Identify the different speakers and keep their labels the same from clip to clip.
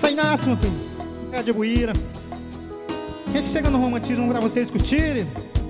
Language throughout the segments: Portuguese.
Speaker 1: Essa Inácio, meu filho, é de Buíra. Esse chega no romantismo pra vocês curtirem.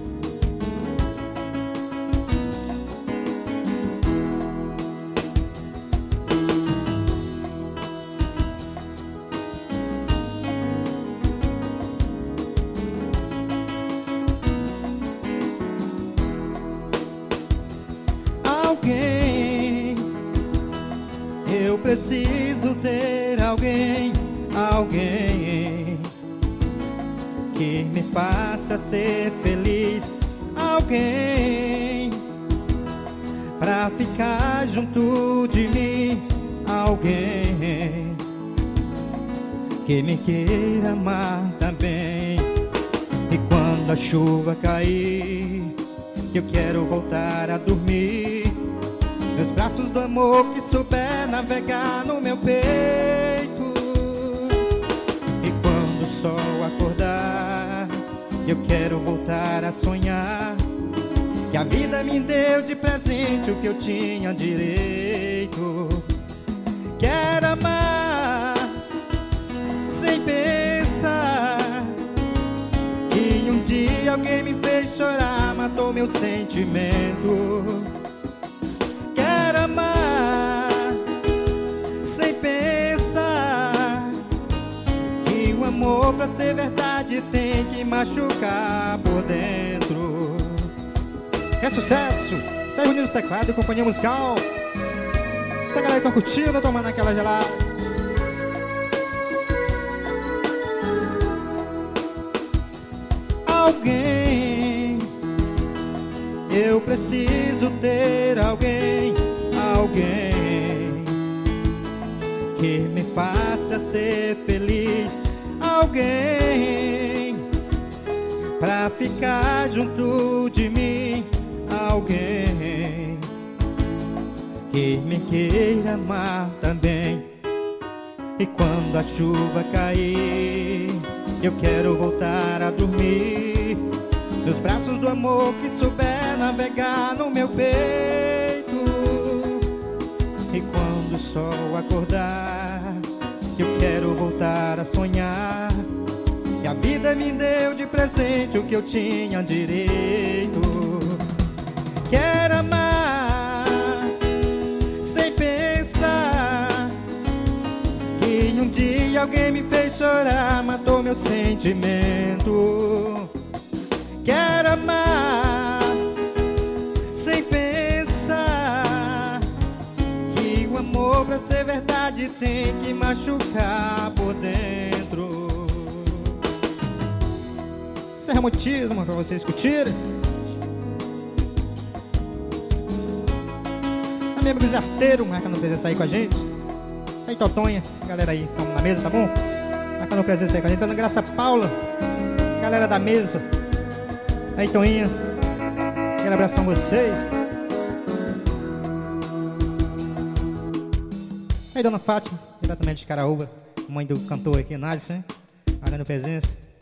Speaker 1: Alguém, eu preciso ter alguém, alguém que me faça ser feliz, alguém pra ficar junto de mim, alguém que me queira amar também. E quando a chuva cair, eu quero voltar a dormir nos braços do amor que souber navegar no meu peito. E quando o sol acordar, eu quero voltar a sonhar que a vida me deu de presente o que eu tinha direito. Quero amar sem pensar que um dia alguém me fez chorar, matou meu sentimento. Quero amar sem pensar que o amor pra ser verdade tem que machucar por dentro. É sucesso! Sai unindo os teclados, companhia musical. Essa galera que tá curtindo, tomando aquela gelada. Alguém, eu preciso ter alguém, alguém que me faça ser feliz, alguém pra ficar junto de mim, alguém que me queira amar também. E quando a chuva cair, eu quero voltar a dormir nos braços do amor que souber navegar no meu peito. E quando o sol acordar, eu quero voltar a sonhar que a vida me deu de presente o que eu tinha direito. Quero amar sem pensar que um dia alguém me fez chorar, matou meu sentimento. Quero amar sem pensar que o amor pra ser verdade tem que machucar por dentro. Isso é romantismo pra vocês curtirem. Amigos arteiros, marcando presença aí com a gente. Aí Totonha, galera aí, vamos na mesa, tá bom? Marcando presença aí com a gente. Dando Graça Paula, galera da mesa. Aí Toninha, aquele abraço a vocês. Aí Dona Fátima, diretamente de Caraúba, mãe do cantor aqui, Nádia, né? Marcando presença.